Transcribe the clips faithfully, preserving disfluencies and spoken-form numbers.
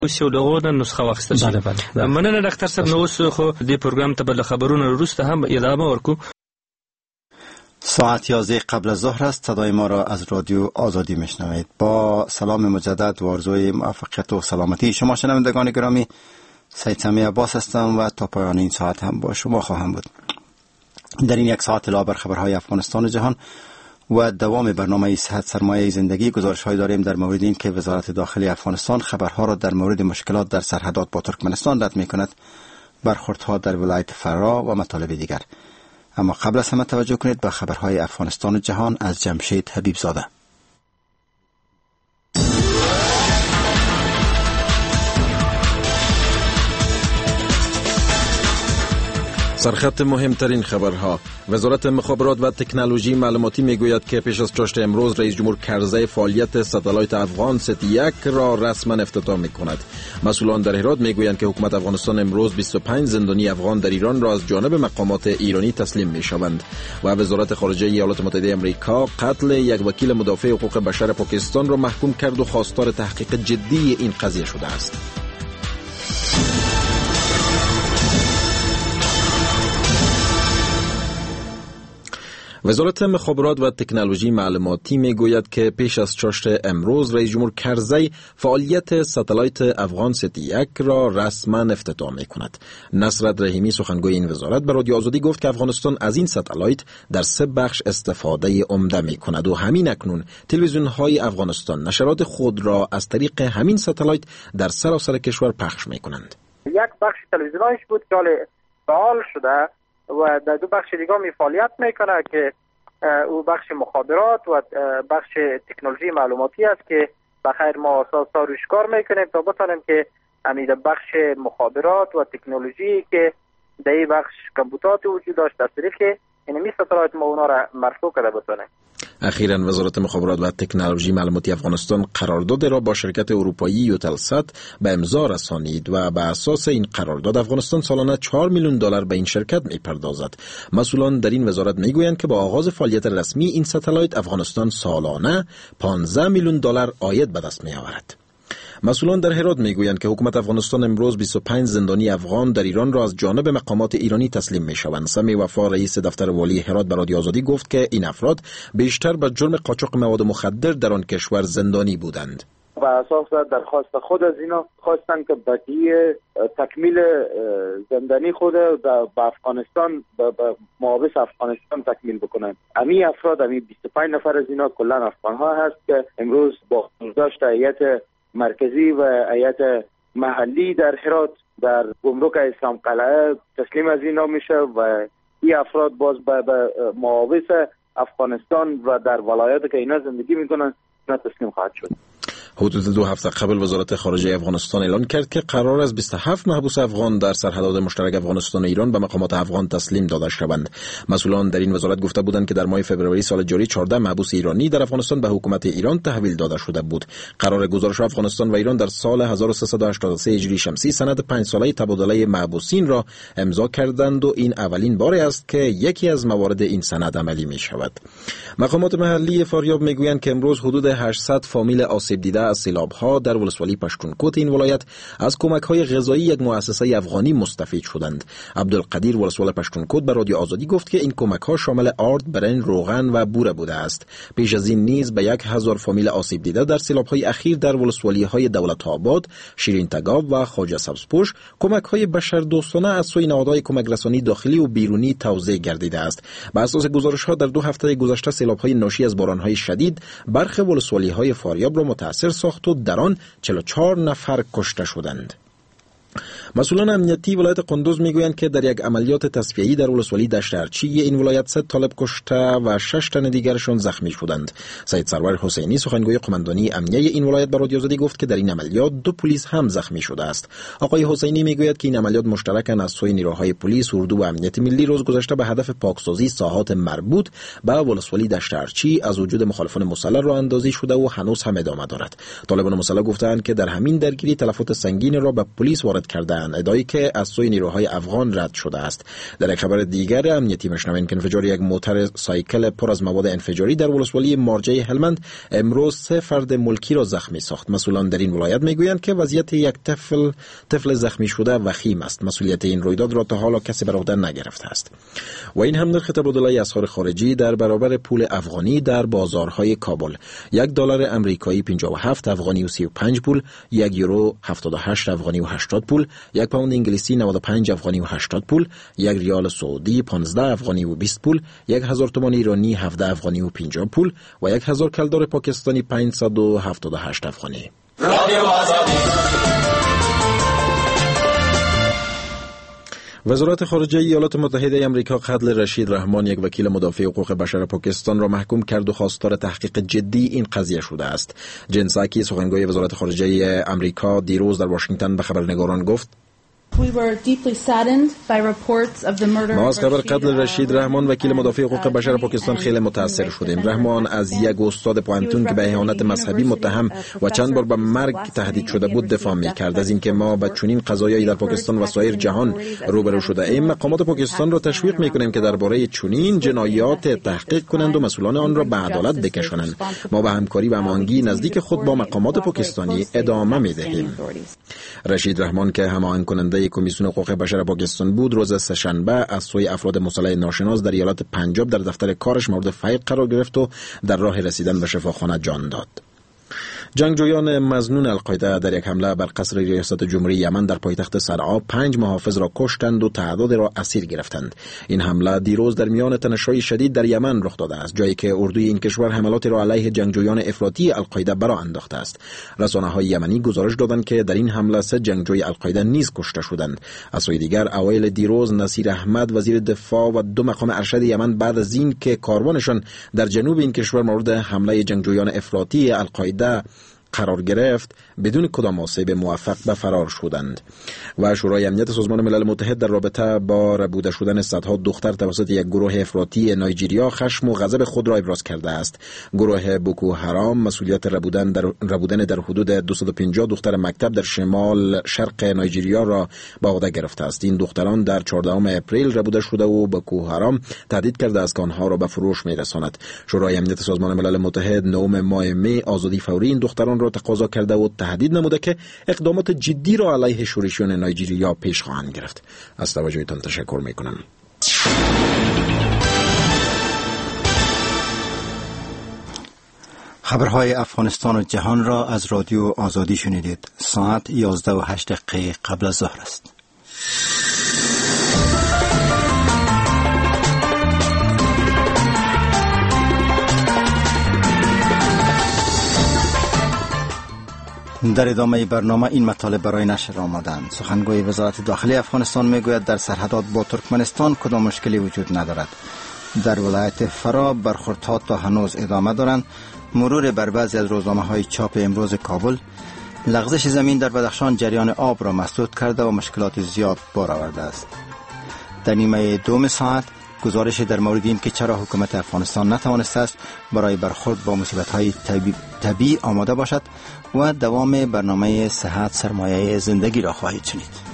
اوس یو دغه نسخه واخیستل شي. بله بله. مننه ډاکټر صاحب. نو اوس خو دې پروګرام ته بل خبرونه وروسته هم ادامه ورکو. ساعت یازده قبل از ظهر است. صدای ما را از رادیو آزادی میشنوید. با سلام مجدد و آرزوی موفقیت و سلامتی شما شنوندگان گرامی، سید سمیع عباس هستم و تا پایان این ساعت هم با شما خواهم بود. در این یک ساعت اطلاع بر خبرهای افغانستان و جهان و دوام برنامه صحت سرمایه زندگی گزارش‌های داریم در مورد این که وزارت داخلی افغانستان خبرها را در مورد مشکلات در سرحدات با ترکمنستان رد می‌کند، برخوردها در ولایت فرا و مطالب دیگر. اما قبل از همه توجه کنید به خبرهای افغانستان و جهان از جمشید حبیب زاده. سرخط مهمترین خبرها. وزارت مخابرات و تکنولوژی معلوماتی میگوید که پیش از چاشت امروز رئیس جمهور کرزی فعالیت ستلایت افغان ست یک را رسما افتتاح میکند. مسئولان در هرات میگویند که حکومت افغانستان امروز بیست و پنج زندانی افغان در ایران را از جانب مقامات ایرانی تسلیم میشوند. و وزارت خارجه ایالات متحده آمریکا قتل یک وکیل مدافع حقوق بشر پاکستان را محکوم کرد و خواستار تحقیق جدی این قضیه شده است. وزارت مخابرات و تکنولوژی معلوماتی میگوید که پیش از چاشت امروز رئیس جمهور کرزی فعالیت ستلایت افغان ست یک را رسما افتتاح میکند. نصرت رحیمی سخنگوی این وزارت به رادیو آزادی گفت که افغانستان از این ستلایت در سه بخش استفاده عمده میکند و همین اکنون تلویزیون های افغانستان نشرات خود را از طریق همین ستلایت در سراسر کشور پخش میکنند. یک بخش تلویزیونایش بود که فعال شده و در دو بخش دیگه می فعالیت میکنه که او بخش مخابرات و بخش تکنولوژی معلوماتی است که بخیر ما اساسا روش کار میکنیم تا بتانیم که امید بخش مخابرات و تکنولوژی که در این بخش کمبوتات وجود داشت در طریق این می ستلایت ما اونا را مرفوع کرده بتانیم. اخیراً وزارت مخابرات و تکنولوژی معلوماتی افغانستان قرارداد را با شرکت اروپایی یوتلسات به امضا رسانید و به اساس این قرارداد افغانستان سالانه چهار میلیون دلار به این شرکت میپردازد. مسئولان در این وزارت میگویند که با آغاز فعالیت رسمی این ستلایت افغانستان سالانه پانزده میلیون دلار عاید به دست میآورد. مسئولان در هرات میگویند که حکومت افغانستان امروز بیست و پنج زندانی افغان در ایران را از جانب مقامات ایرانی تسلیم میشوند. سمی وفا رئیس دفتر والی هرات به رادیو آزادی گفت که این افراد بیشتر به جرم قاچاق مواد مخدر در آن کشور زندانی بودند. و اساس درخواست خود از اینا خواستن که بدیه تکمیل زندانی خود به افغانستان به محابس افغانستان تکمیل بکنند. امی افراد امی بیست و پنج نفر از اینا کلا افغان ها هست که امروز با داشت هیئت مرکزی و هیئت محلی در هرات در گمرک اسلام قلعه تسلیم از اینا میشه و این افراد باز به محابس افغانستان و در ولایت که اینا زندگی میکنن تسلیم خواهد شد. حدود دو هفته قبل وزارت خارجه افغانستان اعلان کرد که قرار است بیست و هفت محبوس افغان در سرحدات مشترک افغانستان و ایران به مقامات افغان تسلیم داده شوند. مسئولان در این وزارت گفته بودند که در ماه فوریه سال جاری چهارده محبوس ایرانی در افغانستان به حکومت ایران تحویل داده شده بود. قرار گزارش افغانستان و ایران در سال هزار و سیصد و هشتاد و سه هجری شمسی سند پنج ساله تبادله محبوسین را امضا کردند و این اولین بار است که یکی از موارد این سند عملی می شود. مقامات محلی فاریاب میگویند که امروز حدود هشتصد فامیل آسیب دیده از سیلاب‌ها در ولسوالی پشتونکوت این ولایت از کمک‌های غذایی یک مؤسسه افغانی مستفید شدند. عبدالقدیر ولسوال پشتونکوت به رادیو آزادی گفت که این کمک‌ها شامل آرد، برنج، روغن و بوره بوده است. پیش از این نیز به یک هزار فامیل آسیب دیده در سیلاب‌های اخیر در ولسوالی‌های دولت آباد، شیرین تگاب و خواجه سبزپوش کمک‌های بشردوستانه از سوی نهادهای کمک رسانی داخلی و بیرونی توزیع گردیده است. بر اساس گزارش‌ها در دو هفته گذشته سیلاب‌های ناشی از باران‌های شدید برخی ولسوالی‌های فاریاب را متأثر ساخت و در آن چهل و چهار نفر کشته شدند. مسئولان امنیتی ولایت قندوز میگویند که در یک عملیات تصفیه‌ای در ولسوالی دشت ارچی این ولایت سه طالب کشته و شش تن دیگرشان زخمی شدند. سید سرور حسینی سخنگوی قماندانی امنیه این ولایت به رادیو آزادی گفت که در این عملیات دو پلیس هم زخمی شده است. آقای حسینی میگوید که این عملیات مشترکاً از سوی نیروهای پلیس، اردو و امنیت ملی روز گذشته به هدف پاکسازی ساحات مربوط به ولسوالی دشت ارچی از وجود مخالفان مسلح راه اندازی شده و هنوز هم ادامه دارد. طالبان مسلح گفتند که در همین درگیری تلفات سنگین را به پلیس وارد کرده کردند، ادعایی که از سوی نیروهای افغان رد شده است. در یک خبر دیگر امنیتی میشنویم که انفجار یک موتر سایکل پر از مواد انفجاری در ولسوالی مارجه هلمند امروز سه فرد ملکی را زخمی ساخت. مسئولان در این ولایت میگویند که وضعیت یک طفل طفل زخمی شده وخیم است. مسئولیت این رویداد را تا حالا کسی بر عهده نگرفته است. و این هم نرخ تبادله اسعار خارجی در برابر پول افغانی در بازارهای کابل: یک دلار امریکایی پنجاه و هفت افغانی و سی و پنج پول، یک یورو هفتاد و هشت افغانی و هشتاد پول، یک پوند انگلیسی نود و پنج افغانی و هشتاد پول، یک ریال سعودی پانزده افغانی و بیست پول، یک هزار تومان ایرانی هفده افغانی و پنجاه پول و یک هزار کلدار پاکستانی پانصد و هفتاد و هشت افغانی. وزارت خارجه ایالات متحده آمریکا قتل رشید رحمان، یک وکیل مدافع حقوق بشر پاکستان، را محکوم کرد و خواستار تحقیق جدی این قضیه شده است. جن ساکی، سخنگوی وزارت خارجه آمریکا، دیروز در واشنگتن به خبرنگاران گفت: ما از خبر قتل رشید رحمان، وکیل مدافع حقوق بشر پاکستان، خیلی متاثر شدیم. رحمان از یک استاد پوانتون که به اهانت مذهبی متهم و چند بار به مرگ تهدید شده بود دفاع می‌کرد. از اینکه ما با چنین قضایایی در پاکستان و سایر جهان روبرو شده ایم، مقامات پاکستان را تشویق می‌کنیم که درباره چنین جنایات تحقیق کنند و مسئولان آن را به عدالت بکشانند. ما به همکاری و هماهنگی نزدیک خود با مقامات پاکستانی ادامه می‌دهیم. رشید رحمان که هماهنگ کننده کمیسیون حقوق بشر پاکستان بود، روز سه‌شنبه از سوی افراد مسلح ناشناس در ایالت پنجاب در دفتر کارش مورد فیق قرار گرفت و در راه رسیدن به شفاخانه جان داد. جنگجویان مظنون القاعده در یک حمله بر قصر ریاست جمهوری یمن در پایتخت صنعا پنج محافظ را کشتند و تعداد را اسیر گرفتند. این حمله دیروز در میان تنش‌های شدید در یمن رخ داده است، جایی که اردوی این کشور حملات را علیه جنگجویان افراطی القاعده برآ انداخته است. رسانه‌های یمنی گزارش دادند که در این حمله سه جنگجوی القاعده نیز کشته شدند. از سوی دیگر اوایل دیروز نصیر احمد، وزیر دفاع و دو مقام ارشد یمن، بعد از این که کاروانشان در جنوب این کشور مورد حمله جنگجویان افراطی القاعده قرار گرفت، بدون کدام آسیب موفق به فرار شدند. و شورای امنیت سازمان ملل متحد در رابطه با ربوده شدن صدها دختر توسط یک گروه افراطی نایجیریا خشم و غضب خود را ابراز کرده است. گروه بوکو حرام مسئولیت ربودن در ربودن در حدود دویست و پنجاه دختر مکتب در شمال شرق نایجیریا را به عهده گرفته است. این دختران در چهاردهم اپریل ربوده شده و بوکو حرام تهدید کرده است که آنها را به فروش می‌رساند. شورای امنیت سازمان ملل متحد نهم ماه می آزادی فوری این دختران را تقاضا کرده و تهدید نموده که اقدامات جدی را علیه شورشیان نایجیریا پیش خواهند گرفت. از توجهتان تشکر میکنم. خبرهای افغانستان و جهان را از رادیو آزادی شنیدید. ساعت یازده و هشت دقیقه قبل از ظهر است. در ادامه برنامه این مطالب برای نشر آمدند. سخنگوی وزارت داخلی افغانستان میگوید در سرحدات با ترکمنستان کدام مشکلی وجود ندارد. در ولایت فرا برخوردها تا هنوز ادامه دارند. مرور بر بعضی از روزنامه‌های چاپ امروز کابل: لغزش زمین در بدخشان جریان آب را مسدود کرده و مشکلات زیاد بار آورده است. در نیمه دوم ساعت گزارش در مورد این که چرا حکومت افغانستان نتوانسته است برای برخورد با مصیبت‌های طبیعی طبیعی آماده باشد و دوام برنامه صحت سرمایه زندگی را خواهید شنید.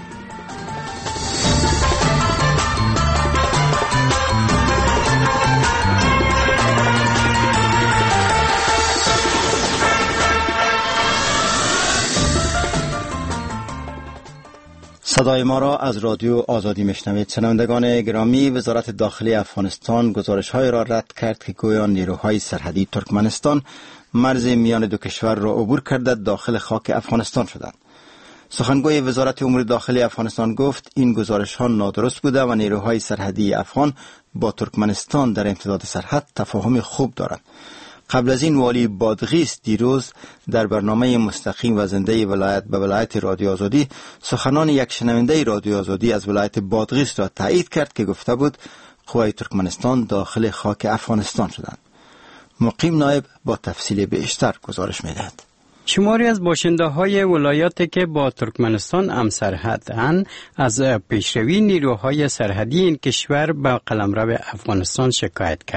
صدای ما را از رادیو آزادی میشنوید. شنوندگان گرامی، وزارت داخلی افغانستان گزارش‌های را رد کرد که گویا نیروهای سرحدی ترکمنستان مرز میان دو کشور را عبور کرده داخل خاک افغانستان شدند. سخنگوی وزارت امور داخلی افغانستان گفت این گزارش‌ها نادرست بوده و نیروهای سرحدی افغان با ترکمنستان در امتداد سرحد تفاهم خوب دارند. قبل از این والی بادغیس دیروز در برنامه مستقیم و زنده ولایت به ولایت رادیو آزادی سخنان یک شنونده رادیو آزادی از ولایت بادغیس را تایید کرد که گفته بود قوای ترکمنستان داخل خاک افغانستان شدند. مقیم نایب با تفصیل بیشتر گزارش می‌دهد. شماری از باشنده‌های ولایاتی که با ترکمنستان همسرحدند از پیشروی نیروهای سرحدی این کشور به قلمرو افغانستان شکایت کردند.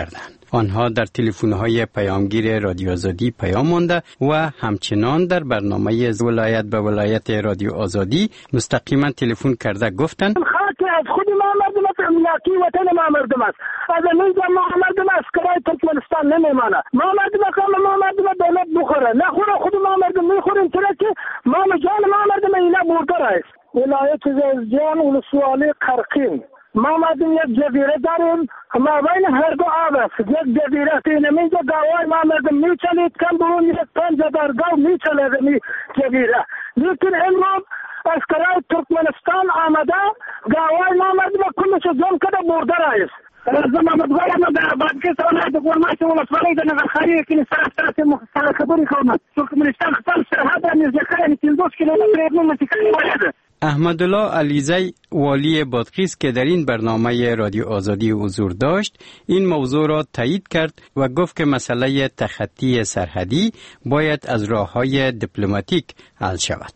آنها در تلفن‌های پیامگیر رادیو آزادی پیام مانده و همچنان در برنامه ولایت به ولایت رادیو آزادی مستقیما تلفن کرده گفتند خاک از خود ما مردم است، املاکی وطن ما مردم است. از اینجا ما مردم است کرای ترکمنستان نمیمانه. ما مردم است، ما مردم دولت بخوره نخوره، خود ما مردم میخوریم، چرا که ما جان ما مردم اینا بردار است. ولایت جان ولسوالی قرقین ما مردم یک جزیره داریم، ما بین هر دو آب است. یک جزیره این اینجا گاوای ما مردم میچلید، کم برون یک پنج هزار گاو میچلید می جزیره. لیکن امروز از کرای ترکمنستان آمده گاوای ما مردم کلش جمع کرده بردار است. لازم مدغورم در بادکست ولایت ورمایش ولسوالی د نغرخانی کې سره سره خبرې کوم. ترکمنستان خپل سرحد نزدیکه پنځوس کیلومتره مسافت لري. احمدالله علیزی والی بادغیس که در این برنامه رادیو آزادی حضور داشت این موضوع را تایید کرد و گفت که مسئله تخطی سرحدی باید از راه‌های دیپلماتیک حل شود.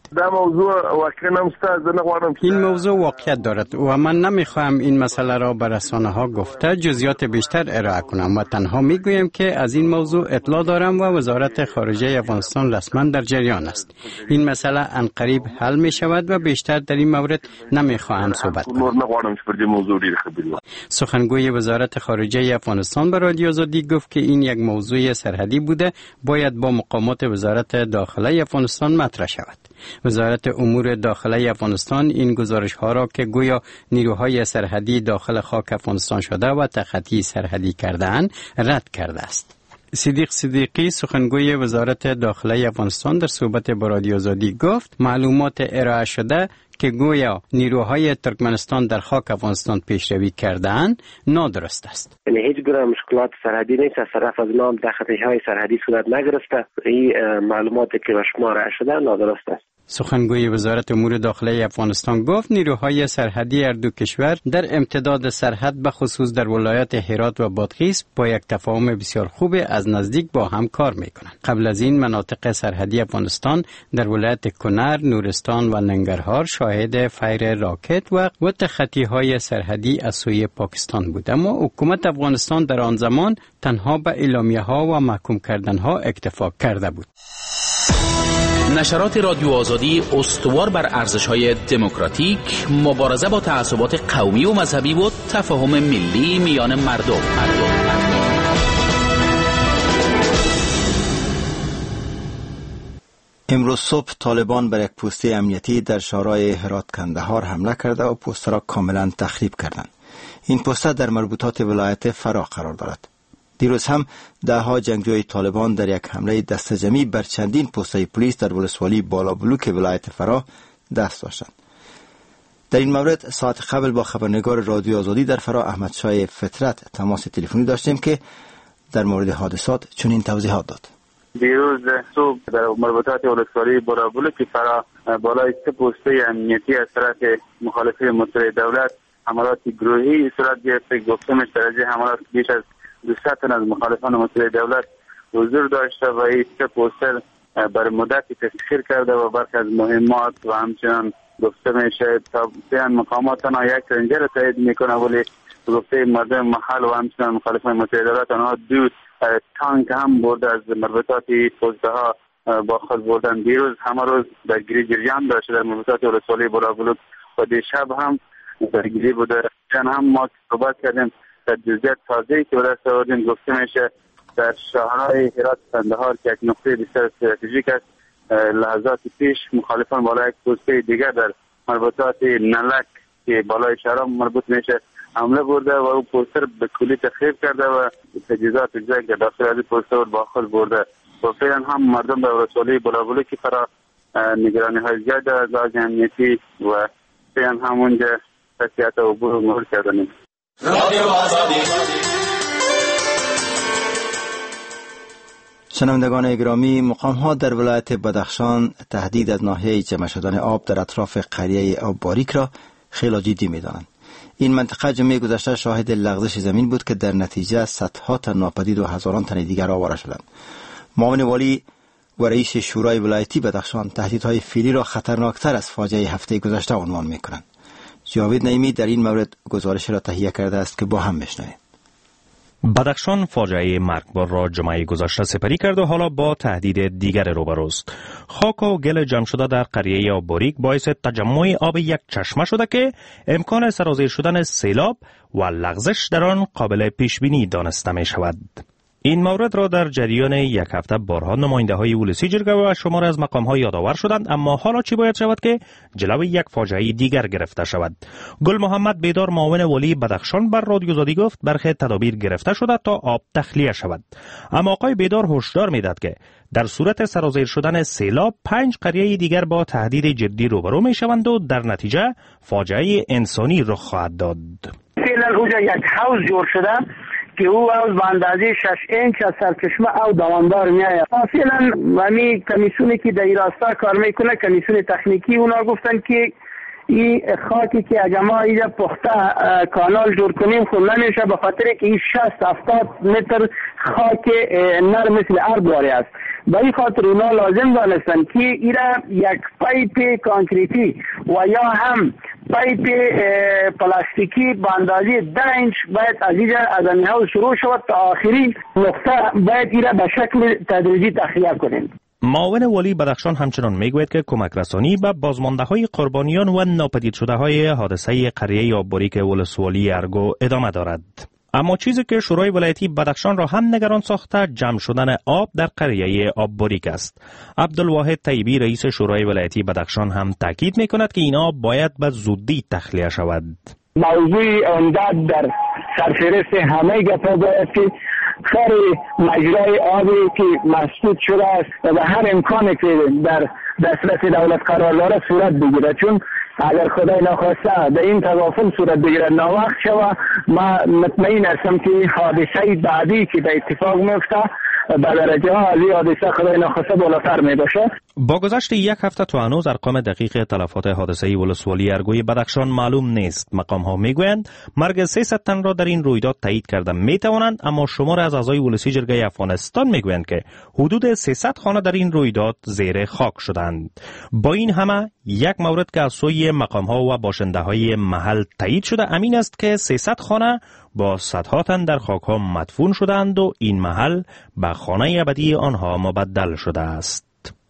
این موضوع واقعیت دارد و من نمیخواهم این مسئله را به رسانه‌ها گفته جزئیات بیشتر ارائه کنم و تنها میگویم که از این موضوع اطلاع دارم و وزارت خارجه افغانستان رسما در جریان است. این مسئله عنقریب حل می شود و بیشتر در این مورد نمیخواهم صحبت کنم. سخنگوی وزارت خارجه افغانستان به رادیو آزادی گفت که این یک موضوع سرحدی بوده باید با مقامات وزارت داخله افغانستان مطرح شود. وزارت امور داخله افغانستان این گزارش ها را که گویا نیروهای سرحدی داخل خاک افغانستان شده و تخطی سرحدی کرده‌اند رد کرده است. صدیق صدیقی سخنگوی وزارت داخله افغانستان در صحبت با رادیو آزادی گفت معلومات ارائه شده که گویا نیروهای ترکمنستان در خاک افغانستان پیشروی کرده‌اند نادرست است. یعنی هیچ گونه مشکلات سرحدی نیست، از طرف از ما در خطی‌های سرحدی صورت نگرفته. این معلوماتی که به شما ارائه شده نادرست است. سخنگوی وزارت امور داخله افغانستان گفت نیروهای سرحدی هر دو کشور در امتداد سرحد به خصوص در ولایت هرات و بادغیس با یک تفاهم بسیار خوب از نزدیک با هم کار میکنند. قبل از این مناطق سرحدی افغانستان در ولایت کنر، نورستان و ننگرهار شاهد فیر راکت و و تخطی‌های سرحدی از سوی پاکستان بود، اما حکومت افغانستان در آن زمان تنها به اعلامیه‌ها و محکوم کردنها اکتفا کرده بود. نشرات رادیو آزادی استوار بر ارزش‌های دموکراتیک، مبارزه با تعصبات قومی و مذهبی و تفاهم ملی میان مردم. امروز صبح طالبان بر یک پوسته امنیتی در شورای هرات کندهار حمله کرده و پوسته را کاملا تخریب کردند. این پوسته در مربوطات ولایت فرا قرار دارد. دیروز هم ده ها جنگجوی طالبان در یک حمله دست جمعی بر چندین پوسته پلیس در ولسوالی بالا بلوک ولایت فرا دست داشتند. در این مورد ساعت قبل با خبرنگار رادیو آزادی در فرا احمد شاه فطرت تماس تلفنی داشتیم که در مورد حادثات چنین توضیحات داد. دیروز صبح در مربوطات ولسوالی بالا بلوک فرا بالای سه پوسته امنیتی از طرف مخالفین مطلع دولت حملات گروهی صورت گرفت. گفته میشه درجه حملات بیش از دویست تن از مخالفان مطلع دولت حضور داشته و این سه پوستر بر مدتی تسخیر کرده و برخی از مهمات و همچنان گفته میشه تا بیان مقامات تنها یک رنجر را تایید میکنه، ولی گفته مردم محل و همچنان مخالفان مطلع دولت آنها دو تانک هم برده از مربوطات پوسته ها با خود بردن. دیروز همه روز درگیری جریان داشته در مربوطات ولسوالی بالا بلوک و دیشب هم درگیری بوده. هم ما صحبت کردیم در جزئیات تازه‌ای که به دست آوردیم. گفته میشه در شهرهای هرات کندهار که یک نقطه بسیار استراتژیک است، لحظات پیش مخالفان بالای یک پوسته دیگر در مربوطات نلک که بالای شهرها مربوط میشه حمله برده و او پوستر به کلی تخریب کرده و تجهیزات اجزایی که داخل از پوستر با خود برده و فعلا هم مردم به ولسوالی بالا بلوک فرا نگرانی های زیاد از لحاظ امنیتی و فعلا هم اونجا تسلیحات عبور و مرور کردن. رادیو آزادی. شنوندگان گرامی، مقام ها در ولایت بدخشان تهدید از ناحیه جمع شدن آب در اطراف قریه آب باریک را خیلی جدی می دانند. این منطقه جمعه گذشته شاهد لغزش زمین بود که در نتیجه صدها تن ناپدید و هزاران تن دیگر آواره شدند. معاون والی و رئیس شورای ولایتی بدخشان تهدیدهای فعلی را خطرناکتر از فاجعه هفته گذشته عنوان می کنند. جاوید نعیمی در این مورد گزارش را تهیه کرده است که با هم بشنویم. بدخشان فاجعه مرگبار را جمعه گذشته سپری کرد و حالا با تهدید دیگر روبروست. خاک و گل جمع شده در قریه آبباریک باعث تجمع آب یک چشمه شده که امکان سرازیر شدن سیلاب و لغزش در آن قابل پیش بینی دانسته می شود. این مورد را در جریان یک هفته بارها نماینده های ولسی جرگه و شمار از مقام ها یادآور شدند، اما حالا چی باید شود که جلوی یک فاجعه دیگر گرفته شود؟ گل محمد بیدار معاون ولی بدخشان بر رادیو زادی گفت برخی تدابیر گرفته شده تا آب تخلیه شود، اما آقای بیدار هشدار میداد که در صورت سرازیر شدن سیلاب پنج قریه دیگر با تهدید جدی روبرو می شوند و در نتیجه فاجعه انسانی رخ خواهد داد. فعلا اونجا یک حوض جور شده که او حوض به اندازه شش اینچ از سرچشمه او دوامدار میآید. فعلا همین کمیسیونی که در این راستا کار میکنه، کمیسیون تکنیکی، اونا گفتن که این خاکی که اگر ما اینجا پخته کانال جور کنیم خود نمیشه، به خاطر که این شصت هفتاد متر خاک نرم مثل ارد است. به این خاطر اونا لازم دانستن که ایرا یک پایپ کانکریتی و یا هم پایپ پلاستیکی به اندازه ده اینچ باید از اینجا از این حوض شروع شود تا آخرین نقطه باید ایرا به شکل تدریجی تخلیه کنیم. معاون ولی بدخشان همچنان میگوید که کمک رسانی به بازمانده های قربانیان و ناپدید شده های حادثه قریه آبباریک ولسوالی ارگو ادامه دارد. اما چیزی که شورای ولایتی بدخشان را هم نگران ساخته جمع شدن آب در قریه آبباریک است. عبدالواحد طیبی رئیس شورای ولایتی بدخشان هم تاکید میکند که این آب باید به زودی تخلیه شود. موضوع عمده در سرفهرست همه گپا باید که خیر مجرای آبی که مسدود شده است و به هر امکانی که در دسترس دولت قرار داره صورت بگیره، چون اگر خدای نخواسته به این تغافل صورت بگیره ناوقت شود، ما مطمئن هستم که حادثه بعدی که به اتفاق میفته به درجه ها از این حادثه خدای نخواسته بالاتر می باشه. با گذشت یک هفته تا هنوز ارقام دقیق تلفات حادثه ولسوالی ارگوی بدخشان معلوم نیست. مقام ها میگویند مرگ سیصد تن را در این رویداد تایید کرده می توانند، اما شمار از اعضای ولسی جرگه افغانستان میگویند که حدود سیصد خانه در این رویداد زیر خاک شدند. با این همه یک مورد که از سوی مقام ها و باشنده های محل تایید شده امین است که سیصد خانه با صدها تن در خاک ها مدفون شدند و این محل به خانه ابدی آنها مبدل شده است.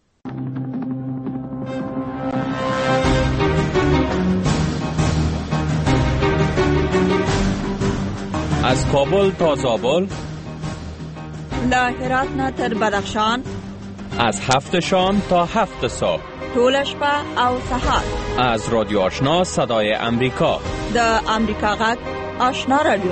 از کابل تا زابل، له هرات نه تر بدخشان، از هفت شام تا هفت صبح، ټول شپه او سهار، از رادیو آشنا صدای امریکا، د امریکا غږ آشنا رادیو.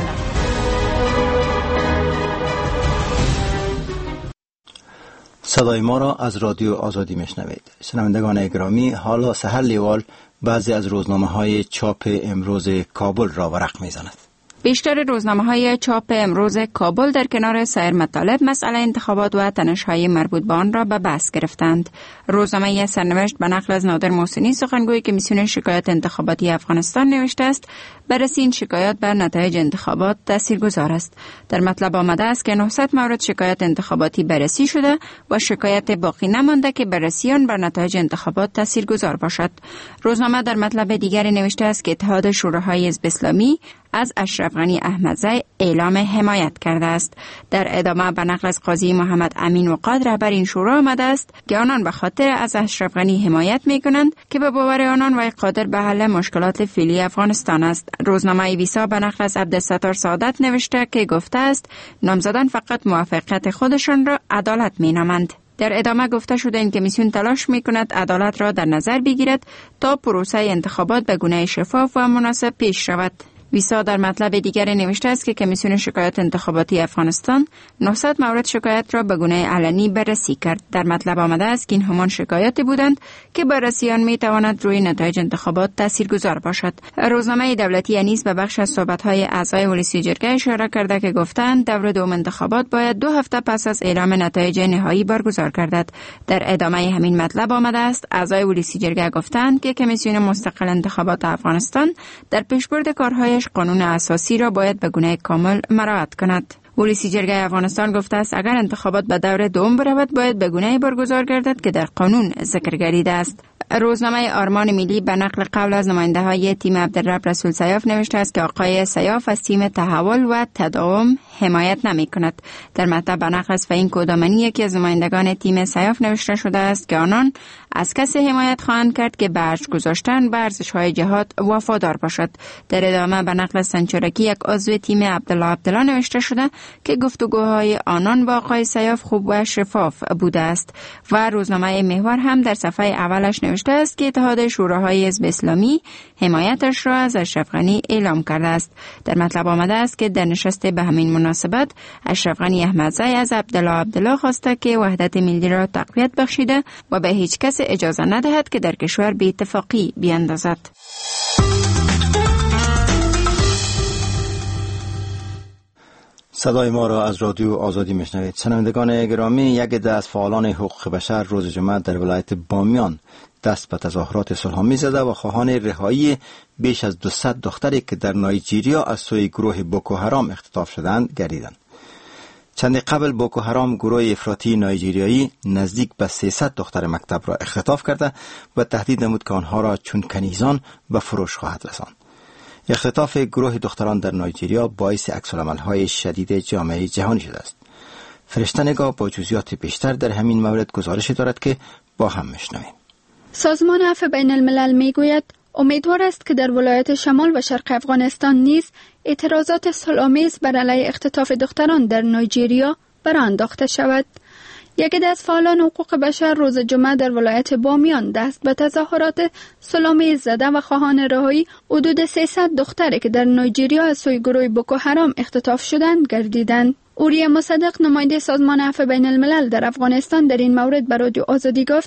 صدای ما را از رادیو آزادی میشنوید. شنوندگان گرامی، حالا سحر لیوال بعضی از روزنامه های چاپ امروز کابل را ورق میزند. بیشتر روزنامه‌های چاپ امروز کابل در کنار سایر مطالب مسئله انتخابات و تنش‌های مربوط به آن را به بحث گرفتند. روزنامه سرنوشت به نقل از نادر محسنی سخنگوی کمیسیون شکایات انتخاباتی افغانستان نوشته است بررسی این شکایات بر نتایج انتخابات تاثیرگذار است. در مطلب آمده است که نهصد مورد شکایات انتخاباتی بررسی شده و شکایت باقی نمانده که بررسی آن بر نتایج انتخابات تاثیرگذار باشد. روزنامه در مطلب دیگری نوشته است که اتحاد شوراهای حزب اسلامی از اشرف غنی احمدزی اعلام حمایت کرده است. در ادامه به نقل از قاضی محمد امین وقاد رهبر این شورا آمده است که آنان به خاطر از اشرف غنی حمایت می‌کنند که به باور آنان وی قادر به حل مشکلات فعلی افغانستان است. روزنامه ویسا به نقل از عبدالستار سعادت نوشته که گفته است نامزدان فقط موافقت خودشان را عدالت می‌نامند. در ادامه گفته شده این کمیسیون تلاش می‌کند عدالت را در نظر بگیرد تا پروسه انتخابات به گونه شفاف و مناسب پیش رود. ویسا در مطلب دیگر نوشته است که کمیسیون شکایات انتخاباتی افغانستان نهصد مورد شکایت را به گونه علنی بررسی کرد. در مطلب آمده است که این همان شکایاتی بودند که بررسی آن می تواند روی نتایج انتخابات تاثیرگذار باشد. روزنامه دولتی نیز به بخش از صحبت‌های اعضای ولسی جرگه اشاره کرده که گفتند دور دوم انتخابات باید دو هفته پس از اعلام نتایج نهایی برگزار گردد. در ادامه همین مطلب آمده است اعضای ولسی جرگه گفتند که کمیسیون مستقل انتخابات افغانستان در پیشبرد کارهای قانون اساسی را باید به گونه کامل مراعات کند. رئیس جرگه افغانستان گفته است اگر انتخابات به دور دوم برود باید به گونه‌ای برگزار گردد که در قانون ذکر گردیده است. روزنامه آرمان ملی به نقل قول از نماینده های تیم عبدالرب رسول سیاف نوشته است که آقای سیاف از تیم تحول و تداوم حمایت نمی کند. در مطلب به نقل از فهیم کودامنی یکی از نمایندگان تیم سیاف نوشته شده است که آنان از کسی حمایت خواهند کرد که به ارج گذاشتن به ارزش‌های جهاد وفادار باشد. در ادامه به نقل از سنچورکی یک عضو تیم عبدالله عبدالله نوشته شده که گفتگوهای آنان با آقای سیاف خوب و شفاف بوده است. و روزنامه محور هم در صفحه اولش نوشته است که اتحاد شوراهای حزب اسلامی حمایتش را از اشرف غنی اعلام کرده است. در مطلب آمده است که در نشست به همین مناسبت اشرف غنی احمدزی از عبدالله عبدالله خواسته که وحدت ملی را تقویت بخشیده و به هیچ کس اجازه ندهد که در کشور بی اتفاقی بیاندازد. صدای ما را از رادیو آزادی میشنوید. شنوندگان گرامی، یک عده از فعالان حقوق بشر روز جمعه در ولایت بامیان دست به تظاهرات صلح‌آمیز زده و خواهان رهایی بیش از دویست دختری که در نایجیریا از سوی گروه بوکو حرام اختطاف شدند گردیدند. چند قبل بوکو حرام گروه افراطی نایجیریایی نزدیک به سیصد دختر مکتب را اختطاف کرده و تهدید نمود که آنها را چون کنیزان به فروش خواهد رساند. اختطاف گروه دختران در نایجیریا باعث عکس‌العمل‌های شدید جامعه جهانی شده است. فرشته نگاه با جزئیات بیشتر در همین مورد گزارش دارد که با هم میشنویم. سازمان عفو بین الملل میگوید امیدوار است که در ولایت شمال و شرق افغانستان نیز اعتراضات صلح‌آمیز بر علیه اختطاف دختران در نایجیریا برآورده انداخته شود. یکی از فعالان حقوق بشر روز جمعه در ولایت بامیان دست به تظاهرات صلح‌آمیز زده و خواهان رهایی حدود سیصد دختری که در نایجیریا از سوی گروه بوکو حرام اختطاف شدند گردیدند. اوریه مصدق نماینده سازمان عفو بین الملل در افغانستان در این مورد به رادیو آزادی گفت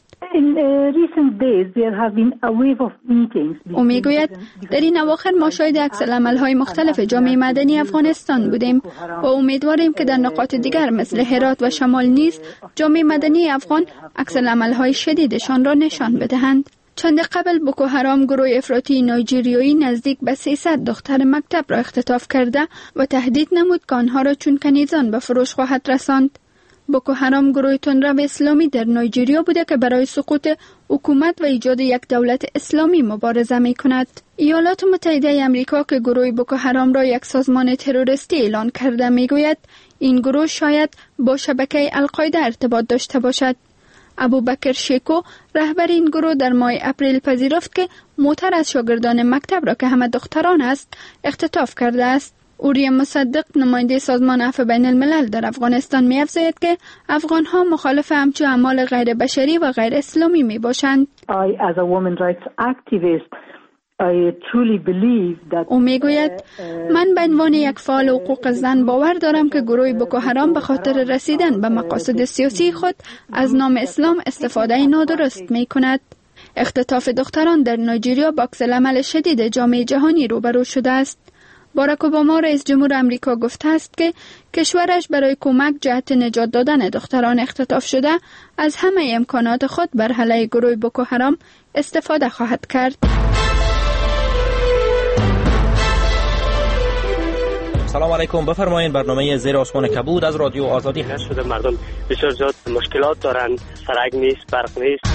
او میگوید در این اواخر ما شاهد عکس‌العمل‌های مختلف جامعه مدنی افغانستان بودیم و امیدواریم که در نقاط دیگر مثل هرات و شمال نیز جامعه مدنی افغان عکس‌العمل‌های شدیدشان را نشان بدهند. چند قبل بوکو حرام گروه افراطی نایجیریایی نزدیک به سیصد دختر مکتب را اختطاف کرده و تهدید نمود که آنها را چون کنیزان به فروش خواهد رساند. بوکو حرام گروه تندرو اسلامی در نایجیریا بوده که برای سقوط حکومت و ایجاد یک دولت اسلامی مبارزه می کند. ایالات متحده آمریکا که گروه بوکو حرام را یک سازمان تروریستی اعلان کرده میگوید این گروه شاید با شبکه القاعده ارتباط داشته باشد. ابوبکر شیکو رهبر این گروه در ماه اپریل پذیرفت که موتر از شاگردان مکتب را که همه دختران است اختطاف کرده است. اوریه مصدق نماینده سازمان عفو بین الملل در افغانستان می افزاید که افغان ها مخالف همچون اعمال غیر بشری و غیر اسلامی می باشند. او میگوید من به عنوان یک فعال حقوق زن باور دارم که گروه بوکو حرام به خاطر رسیدن به مقاصد سیاسی خود از نام اسلام استفاده نادرست می کند. اختطاف دختران در نایجیریا با عکس‌العمل شدید جامعه جهانی روبرو شده است. باراک اوباما رئیس جمهور آمریکا گفته است که کشورش برای کمک جهت نجات دادن دختران اختطاف شده از همه امکانات خود بر علیه گروه بوکو حرام استفاده خواهد کرد. سلام علیکم، بفرمایید. برنامه زیر آسمان کبود از رادیو آزادی هست. شده مردم بسیار زیاد مشکلات دارن، سرک نیست، برق نیست.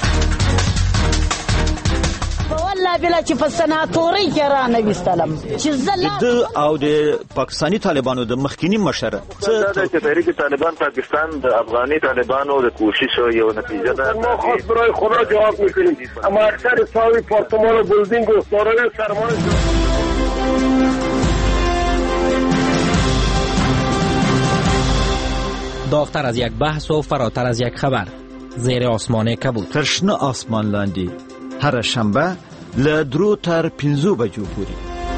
والله بلا چې په سناتوري کې را نه وستلم چې زله د او د پاکستاني طالبانو د مخکینی مشر څه د تحریک طالبان پاکستان د افغاني طالبانو د کوشش یو نتیجه ده. ما خاص برای خدا جواب میکنیم، اما اکثر ساوی پارتمان و بلدینگ و دارای سرمان داغتر از یک بحث و فراتر از یک خبر، زیر آسمان کبود. ترشنه آسمان لاندی هر شنبه له درو تر پنځو بجو پورې.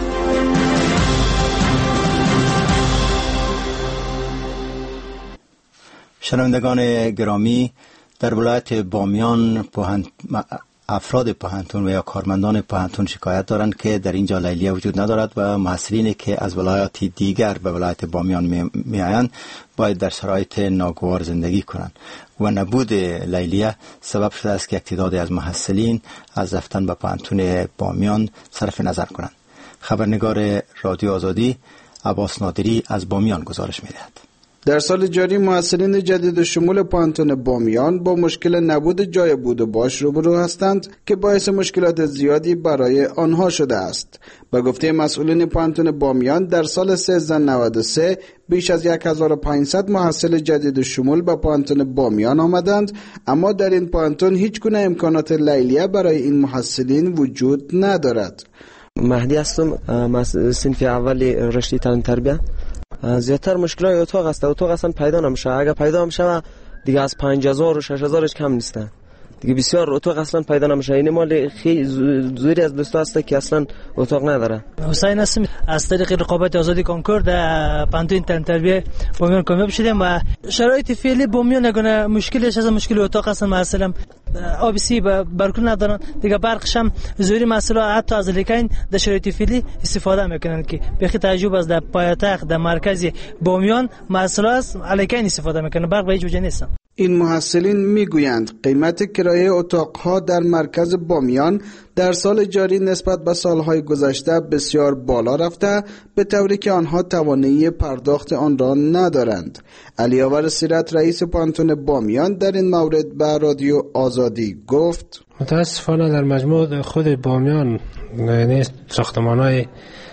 شنوندگان گرامی، در ولایت بامیان پوهن... افراد پوهنتون و یا کارمندان پوهنتون شکایت دارند که در اینجا لیلیه وجود ندارد و محصلینی که از ولایات دیگر به ولایت بامیان می آیند باید در شرایط ناگوار زندگی کنند و نبود لیلیه سبب شده است که یک تعدادی از محصلین از رفتن به پوهنتون بامیان صرف نظر کنند. خبرنگار رادیو آزادی عباس نادری از بامیان گزارش می‌دهد. در سال جاری محصلین جدید شمول پانتون بامیان با مشکل نبود جای بود و باش روبرو هستند که باعث مشکلات زیادی برای آنها شده است. به گفته مسئولین پانتون بامیان در سال سیزده نود و سه بیش از هزار و پانصد محصل جدید شمول به پانتون بامیان آمدند، اما در این پانتون هیچ گونه امکانات لیلیه برای این محصلین وجود ندارد. مهدی هستم، صنف اول رشته تعلیم تربیت. زیادتر مشکلات اتاق است. اتاق اصلا پیدا نمیشه. اگر پیدا میشه دیگه از پنج هزار و شش هزارش کم نیستن. دیگه بسیار اتاق اصلا پیدا نمیشه. این مال خیلی زوری از دوستا هست که اصلا اتاق نداره. حسین هستم، از طریق رقابت آزادی کنکور در پانتون تعلیم تربیت بامیان کامیاب شدیم و شرایط فعلی بامیان نگونه مشکلش از مشکل اتاق اصلا مثلا آب سی برکن ندارن. دیگه برقش هم زوری مسئله حتی از لیکین در شرایط فعلی استفاده میکنن که بخی تعجب از در پایتخت در مرکز بامیان مسئله از لیکین استفاده میکنن، برق به هیچ وجه نیست. این محصلین میگویند قیمت کرایه اتاقها در مرکز بامیان در سال جاری نسبت به سالهای گذشته بسیار بالا رفته، به طوری که آنها توانایی پرداخت آن را ندارند. علی‌آور سیرت رئیس پانتون بامیان در این مورد به رادیو آزادی گفت: متاسفانه در مجموع خود بامیان نیست ساختمان‌های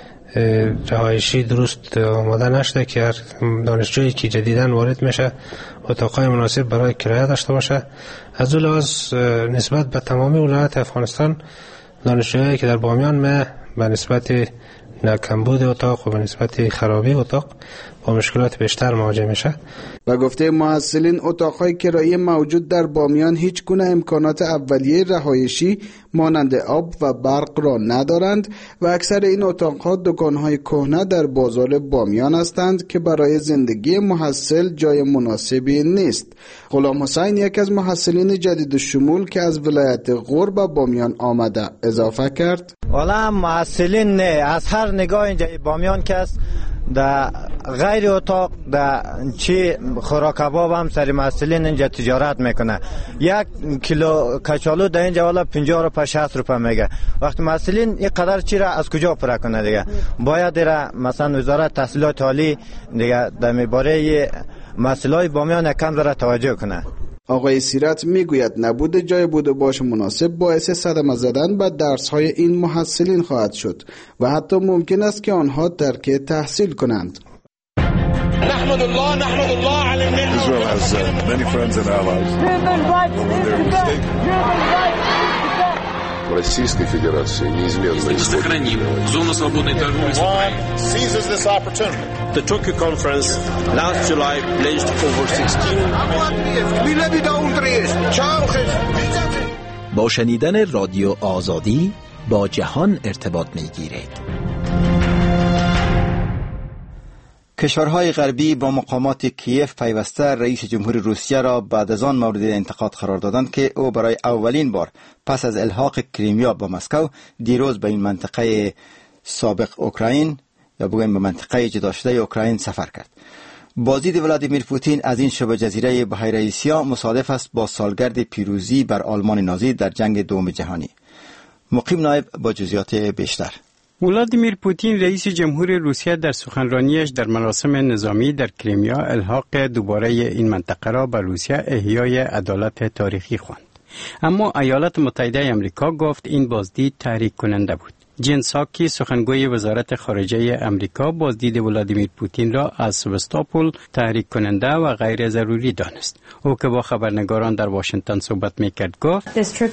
رهایشی درست آماده نشده که هر دانشجویی که جدیداً وارد میشه اتاقای مناسب برای کرایه داشته باشه. از اون لحاظ نسبت به تمامی ولایت افغانستان دانشجویی که در بامیان می به نسبت کمبود اتاق و به نسبت خرابی اتاق با مشکلات بیشتر مواجه میشه. و گفته محصلین اتاقهای کرایه موجود در بامیان هیچ گونه امکانات اولیه رهایشی مانند آب و برق را ندارند و اکثر این اتاقها دکانهای کهنه در بازار بامیان هستند که برای زندگی محصل جای مناسبی نیست. غلام حسین یک از محصلین جدید شمول که از ولایت غور به بامیان آمده اضافه کرد: والا محصلین نه از هر نگاه اینجا بامیان که است در غیر اتاق در چی خوراک کباب هم سری محصلین اینجا تجارت میکنه. یک کیلو کچالو در اینجا والا پنجاه روپه شصت روپه میگه. وقتی محصلین این قدر چی را از کجا پر کنه دیگه؟ باید دیره مثلا وزارت تحصیلات عالی دیگه در میباره مسائل بامیان کم ذره توجه کنه. آقای سیرت میگوید نبود جای بود و باش مناسب باعث صدمه زدن به درس‌های این محصلین خواهد شد و حتی ممکن است که آنها ترک تحصیل کنند. نحمد الله نحمد الله على النعمة. Israel has uh, many friends and allies. Российской Федерации неизменно сохраним зону свободной торговли с Украиной. Seizes this opportunity. The Tokyo conference last July pledged over sixteen با شنیدن رادیو آزادی با جهان ارتباط می‌گیرید. کشورهای غربی با مقامات کیف پیوسته رئیس جمهوری روسیه را بعد از آن مورد انتقاد قرار دادند که او برای اولین بار پس از الحاق کریمیا با مسکو دیروز به این منطقه سابق اوکراین یا بگویم به منطقه جدا شده اوکراین سفر کرد. بازدید ولادیمیر پوتین از این شبه جزیره بحیره مصادف است با سالگرد پیروزی بر آلمان نازی در جنگ دوم جهانی. مقیم نایب با جزئیات بیشتر. ولادیمیر پوتین رئیس جمهور روسیه در سخنرانیش در مراسم نظامی در کریمیا الحاق دوباره این منطقه را به روسیه احیای عدالت تاریخی خواند. اما ایالات متحده آمریکا گفت این بازدید تحریک کننده بود. جین ساکی سخنگوی وزارت خارجه آمریکا بازدید ولادیمیر پوتین را از سوستاپول تحریک کننده و غیر ضروری دانست. او که با خبرنگاران در واشنگتن صحبت میکرد گفت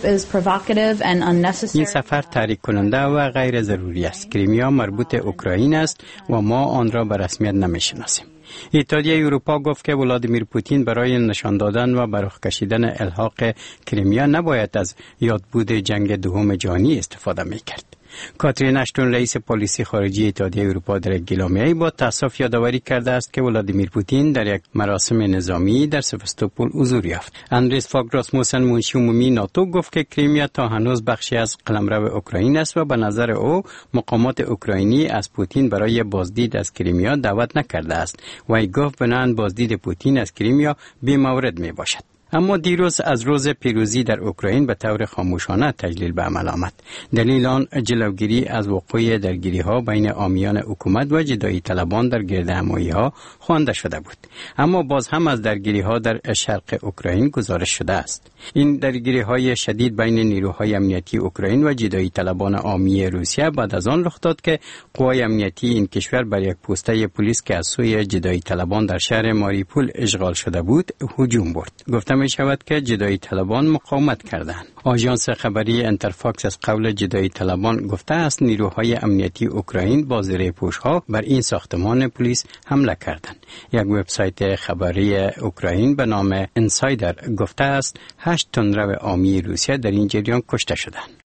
این سفر تحریک کننده و غیر ضروری است. کریمیا مربوط اوکراین است و ما آن را به رسمیت نمیشناسیم. اتحادیه اروپا گفت که ولادیمیر پوتین برای نشان دادن و برخ کشیدن الحاق کریمیا نباید از یادبود جنگ دوم جهانی استفاده میکرد. کاترین اشتون رئیس پلیسی خارجی اتحادیه اروپا در گلامه‌ای با تأسف یادآوری کرده است که ولادیمیر پوتین در یک مراسم نظامی در سوستاپول حضور یافت. اندریس فاگ راسموسن منشی عمومی ناتو گفت که کریمیا تا هنوز بخشی از قلمرو اوکراین است و به نظر او مقامات اوکراینی از پوتین برای بازدید از کریمیا دعوت نکرده است و ای گفت بنابراین بازدید پوتین از کریمیا بی‌مورد می باشد. اما دیروز از روز پیروزی در اوکراین به طور خاموشانه تجلیل به عمل آمد. دلیل آن جلوگیری از وقوع درگیری ها بین حامیان حکومت و جدایی طلبان در گردهمایی ها خوانده شده بود. اما باز هم از درگیری ها در شرق اوکراین گزارش شده است. این درگیری های شدید بین نیروهای امنیتی اوکراین و جدایی طلبان حامی روسیه بعد از آن رخ داد که قوای امنیتی این کشور بر یک پوسته پلیس که از سوی جدایی طلبان در شهر ماریپول اشغال شده بود هجوم برد. گفته می شود که جدایی طلبان مقاومت کردند. آژانس خبری انترفاکس از قول جدایی طلبان گفته است نیروهای امنیتی اوکراین با زره‌پوش‌ها بر این ساختمان پلیس حمله کردند. یک وبسایت خبری اوکراین به نام انسایدر گفته است هشت تندرو حامی روسیه در این جریان کشته شدند.